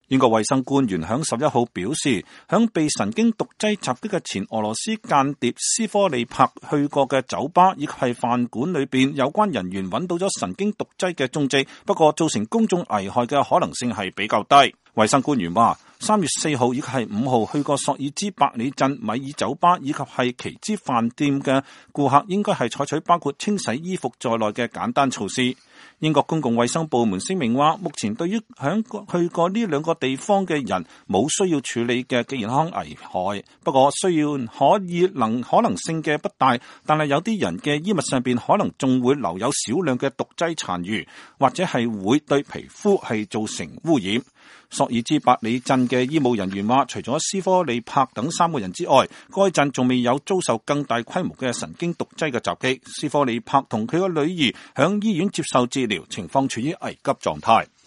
英國衛生官員響11號表示，響被神經毒劑襲擊嘅前俄羅斯間諜斯科利柏去過嘅酒吧以及係飯館裏邊，有關人員揾到咗神經毒劑嘅蹤跡，不過造成公眾危害嘅可能性係比較低。衛生官員話，3月4號以及係5號去過索爾茲伯里鎮米爾酒吧以及係奇茲飯店嘅顧客，應該係採取包括清洗衣服在內嘅簡單措施。英國公共衛生部門聲明話，目前對於去過呢兩個地方嘅人冇需要處理嘅健康危害，不過需要可能性嘅不大，但係有啲人嘅衣物上邊可能仲會留有少量嘅毒劑殘餘，或者係會對皮膚係造成污染。索爾茲伯里鎮嘅醫務人員話，除咗斯科利柏等3個人之外，該鎮仲未有遭受更大規模嘅神經毒劑嘅襲擊。斯科利柏同佢個女兒響醫院接受治療，情況處於危急狀態。